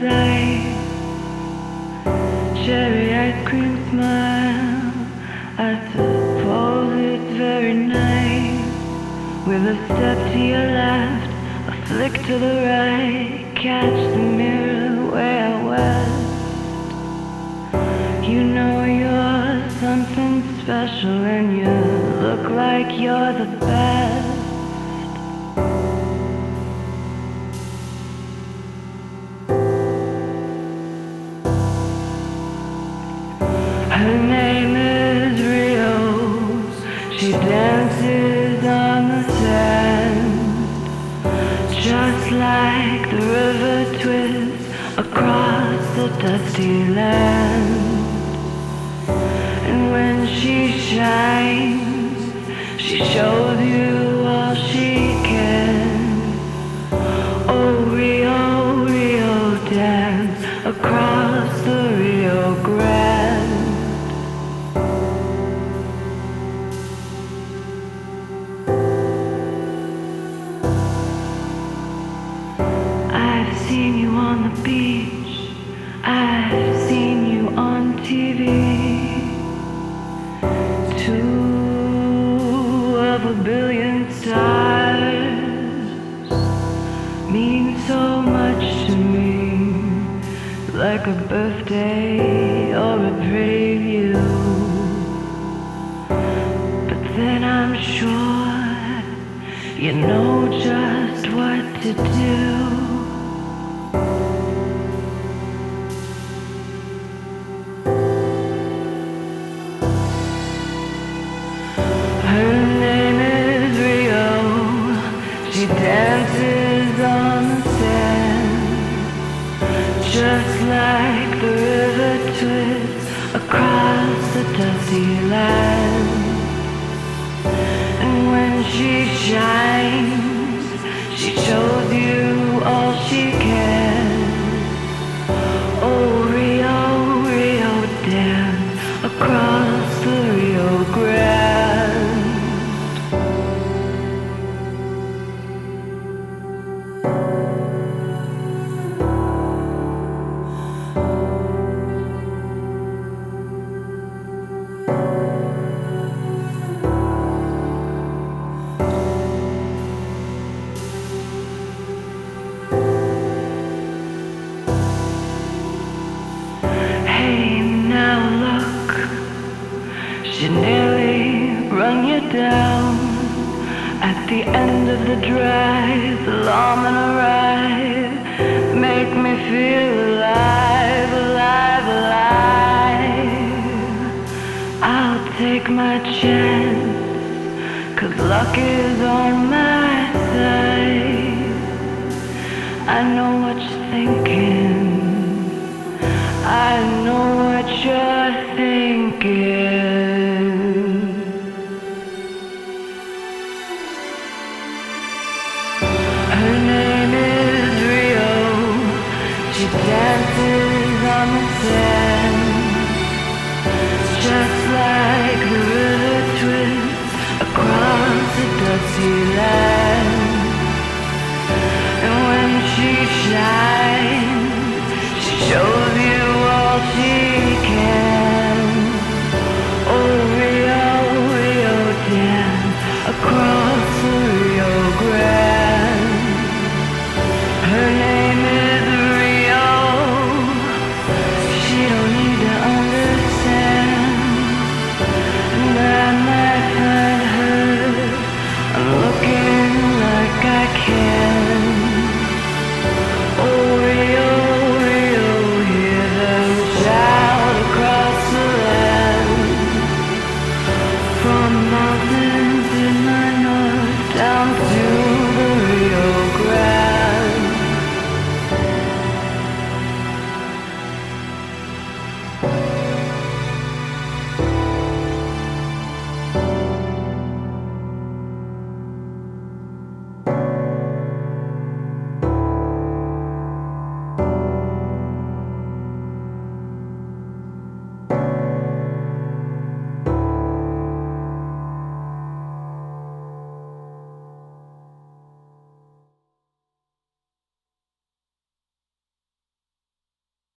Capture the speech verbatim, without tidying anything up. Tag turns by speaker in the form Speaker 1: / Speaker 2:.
Speaker 1: sight. Cherry ice cream smile. I suppose it's very nice. With a step to your left, a flick to the right. Catch the mirror way out west. You know you're something special and you look like you're the best. Her name is Rio. She dances on the sand, just like the river twists across the dusty land. And when she shines, she shows you all she can. Oh, Rio, Rio, dance across the Rio Grande. I've seen you on the beach, I've seen you on T V. Two of a billion stars mean so much to me, like a birthday or a pretty view. But then I'm sure you know just what to do. Her name is Rio. She dances on the sand, just like the river twists across the dusty land. And when she shines, she shows you all she can. Oh, Rio, Rio, dance across the Rio Grande. She nearly run you down at the end of the drive, the lawman arrived, make me feel alive, alive, alive. I'll take my chance, 'cause luck is on my side. I know what you're thinking, I know what you're thinking.